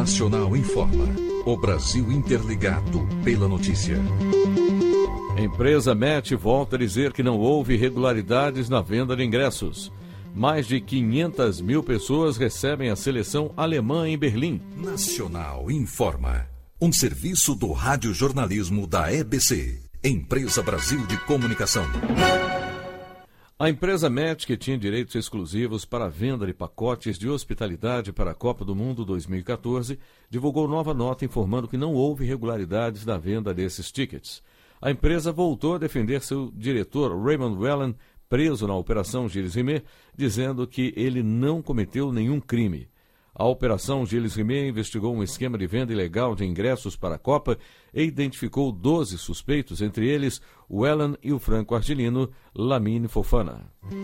Nacional informa. O Brasil interligado pela notícia. A empresa MET volta a dizer que não houve irregularidades na venda de ingressos. Mais de 500 mil pessoas recebem a seleção alemã em Berlim. Nacional informa. Um serviço do radiojornalismo da EBC, Empresa Brasil de Comunicação. A empresa MET, que tinha direitos exclusivos para a venda de pacotes de hospitalidade para a Copa do Mundo 2014, divulgou nova nota informando que não houve irregularidades na venda desses tickets. A empresa voltou a defender seu diretor, Raymond Wellen, preso na Operação Gilles Rimet, dizendo que ele não cometeu nenhum crime. A Operação Gilles Rimet investigou um esquema de venda ilegal de ingressos para a Copa e identificou 12 suspeitos, entre eles o Wellen e o franco-argelino Lamine Fofana.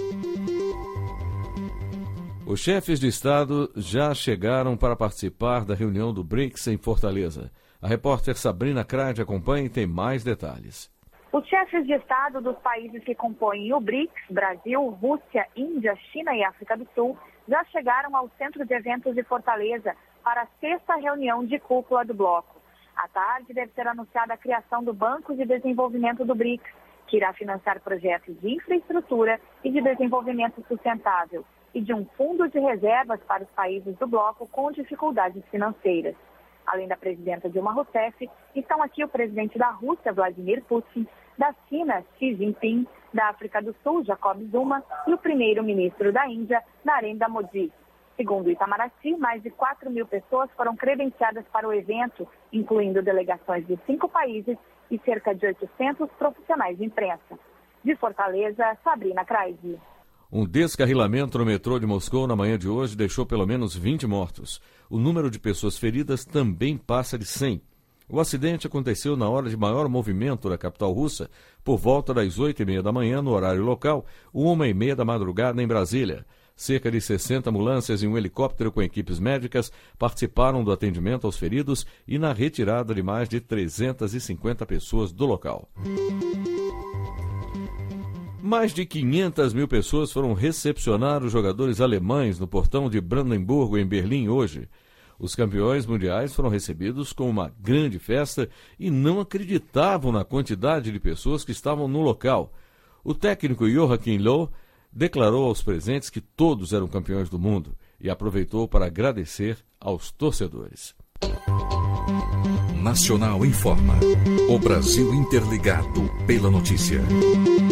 Os chefes de Estado já chegaram para participar da reunião do BRICS em Fortaleza. A repórter Sabrina Crade acompanha e tem mais detalhes. Os chefes de Estado dos países que compõem o BRICS, Brasil, Rússia, Índia, China e África do Sul, já chegaram ao Centro de Eventos de Fortaleza para a 6ª reunião de cúpula do bloco. À tarde deve ser anunciada a criação do Banco de Desenvolvimento do BRICS, que irá financiar projetos de infraestrutura e de desenvolvimento sustentável, e de um fundo de reservas para os países do bloco com dificuldades financeiras. Além da presidenta Dilma Rousseff, estão aqui o presidente da Rússia, Vladimir Putin, da China, Xi Jinping, da África do Sul, Jacob Zuma, e o primeiro-ministro da Índia, Narendra Modi. Segundo Itamaraty, mais de 4 mil pessoas foram credenciadas para o evento, incluindo delegações de 5 países e cerca de 800 profissionais de imprensa. De Fortaleza, Sabrina Crade. Um descarrilamento no metrô de Moscou na manhã de hoje deixou pelo menos 20 mortos. O número de pessoas feridas também passa de 100. O acidente aconteceu na hora de maior movimento da capital russa, por volta das 8h30 da manhã no horário local, 1h30 da madrugada em Brasília. Cerca de 60 ambulâncias e um helicóptero com equipes médicas participaram do atendimento aos feridos e na retirada de mais de 350 pessoas do local. Mais de 500 mil pessoas foram recepcionar os jogadores alemães no portão de Brandemburgo, em Berlim, hoje. Os campeões mundiais foram recebidos com uma grande festa e não acreditavam na quantidade de pessoas que estavam no local. O técnico Joachim Löw declarou aos presentes que todos eram campeões do mundo e aproveitou para agradecer aos torcedores. Nacional informa. O Brasil interligado pela notícia.